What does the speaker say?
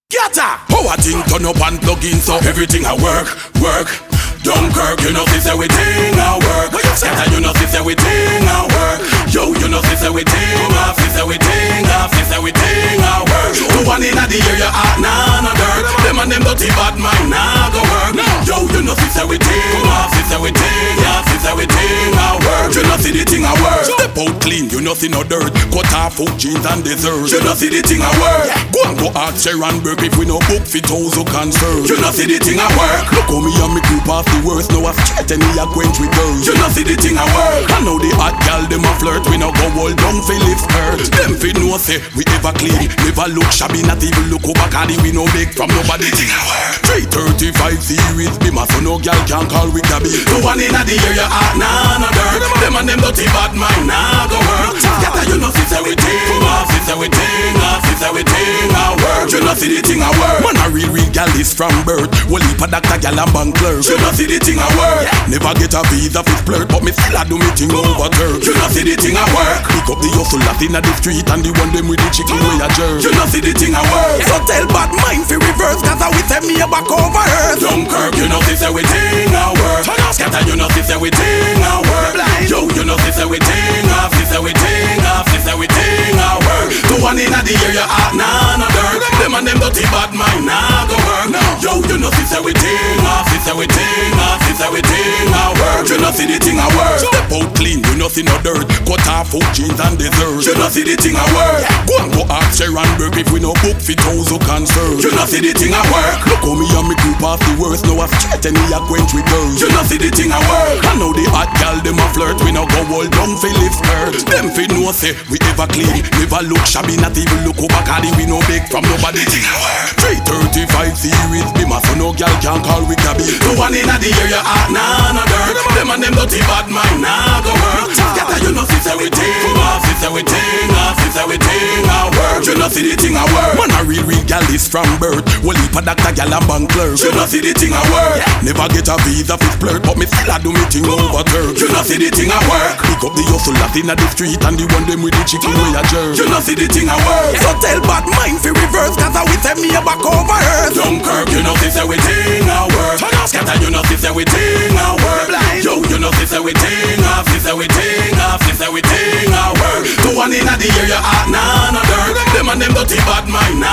Yatta! Power thing turn up and plug in so everything I work. Dunkirk, you know this everything I work. Scatter, you know this everything I work. Yo, you know this everything off, this everything off, this everything I work. The one in the area hot, nah, no dirt. Them and them dirty bad mind, nah, go work. Yo, you know this everything off, this everything off, this everything I work. You know see the thing I work. Step out clean, you know see no dirt. Cut off food, jeans and dessert. You know see the thing I work. Go and go ask Sharon Burke if we no book fit house who concern. You know see the thing I work. Look how me and me group off the worst. Now I straight and me a quench with girls. You know see the thing I work. I know the hot gal them a flirt. We no go hold down fi lift skirt. Them fi know say we ever clean. Never look shabby, not even look over cardi. We no beg from nobody. Thing I work. 335 series. Be my son, no gal can call we gabby. The one in the area hot, nah, no dirt. Them and them dirty bad mind, nah, go work. Scatter, you know see everything off, see everything off, see everything I work. You know see the thing I work. Man a real gal is from birth. Well heap a doctor gal and bank clerk. You know see the thing I work. Never get a visa for flirt, but me still a do me thing over Turk. You know see the thing I work. Pick up the hustle that in the street and the one them with the chicken way a jerk. You know see the thing I work. So tell bad mind fi reverse, cause I will send me a back over earth. Dunkirk, you know this everything I work. Scatter, you know this everything I work. Yo, you know this everything off, this everything off, this everything I work. The one in the area hot, nah, no dirt. Them and them dirty bad mind, nah, go work. Yo, you know this everything off, this everything off, this everything I work. You know see the thing I work. Step out clean, you know see no dirt. Cut off food, jeans and dessert. You know see the thing I work. Go and go ask Sharon Burke if we no book fit house who concern. You know see the thing I work. Look how me and me group off the worst. Now I straight and me a quench with girls. You know see the thing I work. I know the hot gal them a flirt. We no go hold down fi lift skirt. Them fi know say we ever clean. Never look shabby, not even look over cardi. We no beg from nobody. Thing I work. 335 series. Be my son, no gal can call we gabby. The one in the area hot, nah, no dirt. Them and them dirty bad mind, nah, go work. Scatter, you know see everything off, see everything off, see everything I work. You know see the thing I work. Man a real gal is from birth. Well heap a doctor gal and bank clerk. You know see the thing I work. Never get a visa for flirt, but me still a do me thing over Turk. You know see the thing I work. Pick up the hustle that in the street and the one them with the chicken way a jerk. You know see the thing I work. So tell bad mind fi reverse, cause I will send me a back over earth. Dunkirk, you know this everything I work. Scatter, you know this everything I work. Yo, you know this everything off, this everything off, this everything I work. The one in the area hot, nah, no dirt. Them and them dirty bad mind, nah.